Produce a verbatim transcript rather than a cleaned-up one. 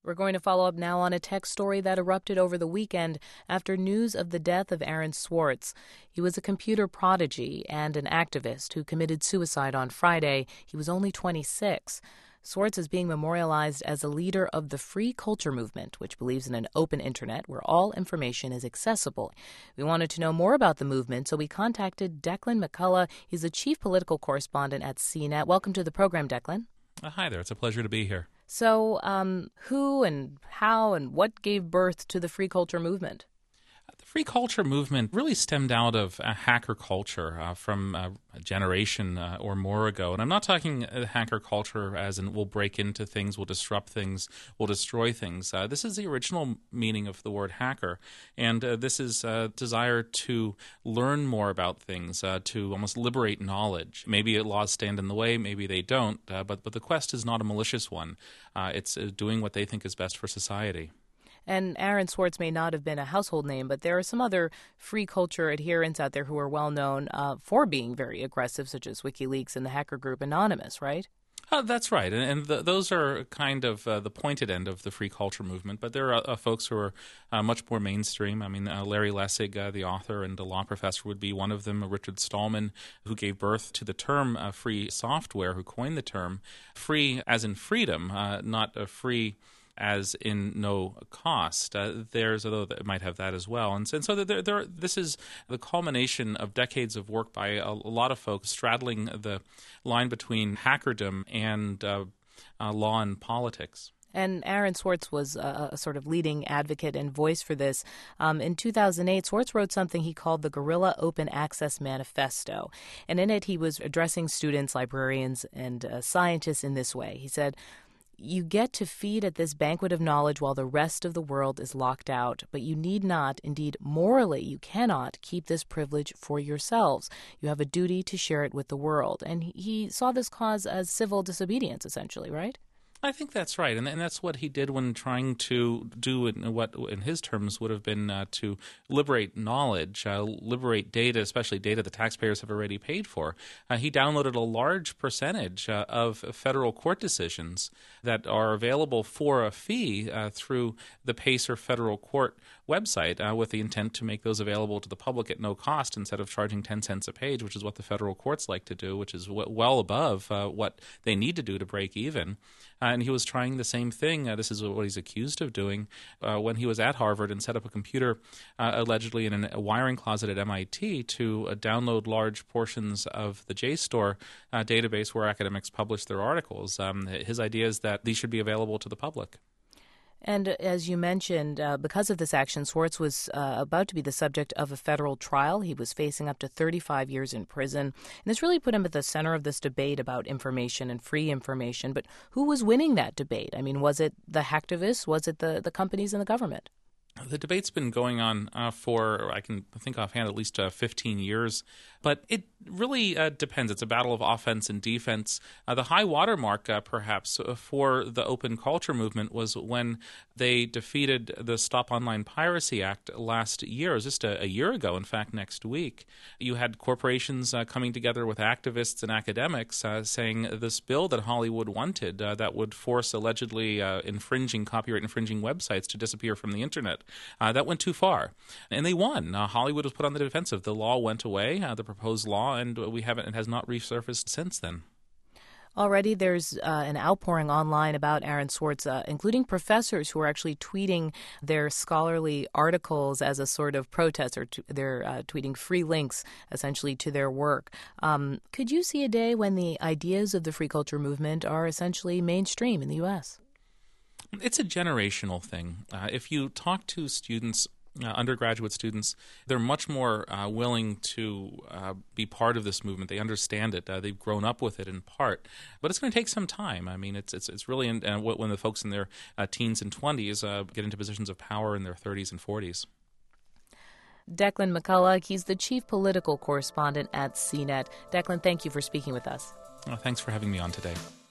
We're going to follow up now on a tech story that erupted over the weekend after news of the death of Aaron Swartz. He was a computer prodigy and an activist who committed suicide on Friday. He was only twenty-six. Swartz is being memorialized as a leader of the free culture movement, which believes in an open internet where all information is accessible. We wanted to know more about the movement, so we contacted Declan McCullough. He's the chief political correspondent at C net. Welcome to the program, Declan. Uh, hi there. It's a pleasure to be here. So um, who and how and what gave birth to the free culture movement? The free culture movement really stemmed out of a hacker culture uh, from uh, a generation uh, or more ago. And I'm not talking uh, hacker culture as in we'll break into things, we'll disrupt things, we'll destroy things. Uh, this is the original meaning of the word hacker. And uh, this is a desire to learn more about things, uh, to almost liberate knowledge. Maybe laws stand in the way, maybe they don't. Uh, but, but the quest is not a malicious one. Uh, it's uh, doing what they think is best for society. And Aaron Swartz may not have been a household name, but there are some other free culture adherents out there who are well known uh, for being very aggressive, such as WikiLeaks and the hacker group Anonymous, right? Uh, that's right, and, and the, those are kind of uh, the pointed end of the free culture movement. But there are uh, folks who are uh, much more mainstream. I mean, uh, Larry Lessig, uh, the author and a law professor, would be one of them. Richard Stallman, who gave birth to the term uh, free software, who coined the term free as in freedom, uh, not a free as in no cost. Uh, there's, although it might have that as well. And, and so there, there, this is the culmination of decades of work by a, a lot of folks straddling the line between hackerdom and uh, uh, law and politics. And Aaron Swartz was a, a sort of leading advocate and voice for this. Um, in two thousand eight, Swartz wrote something he called the Guerrilla Open Access Manifesto. And in it, he was addressing students, librarians, and uh, scientists in this way. He said, "You get to feed at this banquet of knowledge while the rest of the world is locked out, but you need not, indeed morally you cannot, keep this privilege for yourselves. You have a duty to share it with the world." And he saw this cause as civil disobedience, essentially, right? I think that's right, and, and that's what he did when trying to do what, in his terms, would have been uh, to liberate knowledge, uh, liberate data, especially data the taxpayers have already paid for. Uh, he downloaded a large percentage uh, of federal court decisions that are available for a fee uh, through the PACER federal court website uh, with the intent to make those available to the public at no cost instead of charging ten cents a page, which is what the federal courts like to do, which is w- well above uh, what they need to do to break even. Uh, and he was trying the same thing. Uh, this is what he's accused of doing uh, when he was at Harvard and set up a computer uh, allegedly in an, a wiring closet at M I T to uh, download large portions of the JSTOR uh, database where academics publish their articles. Um, his idea is that these should be available to the public. And as you mentioned, uh, because of this action, Swartz was uh, about to be the subject of a federal trial. He was facing up to thirty-five years in prison. And this really put him at the center of this debate about information and free information. But who was winning that debate? I mean, was it the hacktivists? Was it the, the companies and the government? The debate's been going on uh, for, I can think offhand, at least uh, fifteen years. But it really uh, depends. It's a battle of offense and defense. Uh, the high watermark, uh, perhaps, for the open culture movement was when they defeated the Stop Online Piracy Act last year. It was just a, a year ago, in fact, next week. You had corporations uh, coming together with activists and academics uh, saying this bill that Hollywood wanted uh, that would force allegedly uh, infringing, copyright-infringing websites to disappear from the internet. Uh, that went too far, and they won. Uh, Hollywood was put on the defensive. The law went away, uh, the proposed law, and we haven't. It has not resurfaced since then. Already there's uh, an outpouring online about Aaron Swartz, uh, including professors who are actually tweeting their scholarly articles as a sort of protest, or t- they're uh, tweeting free links, essentially, to their work. Um, could you see a day when the ideas of the free culture movement are essentially mainstream in the U S? It's a generational thing. Uh, if you talk to students, uh, undergraduate students, they're much more uh, willing to uh, be part of this movement. They understand it. Uh, they've grown up with it in part. But it's going to take some time. I mean, it's it's it's really in, uh, when the folks in their uh, teens and twenties uh, get into positions of power in their thirties and forties. Declan McCullough, he's the chief political correspondent at C net. Declan, thank you for speaking with us. Oh, thanks for having me on today.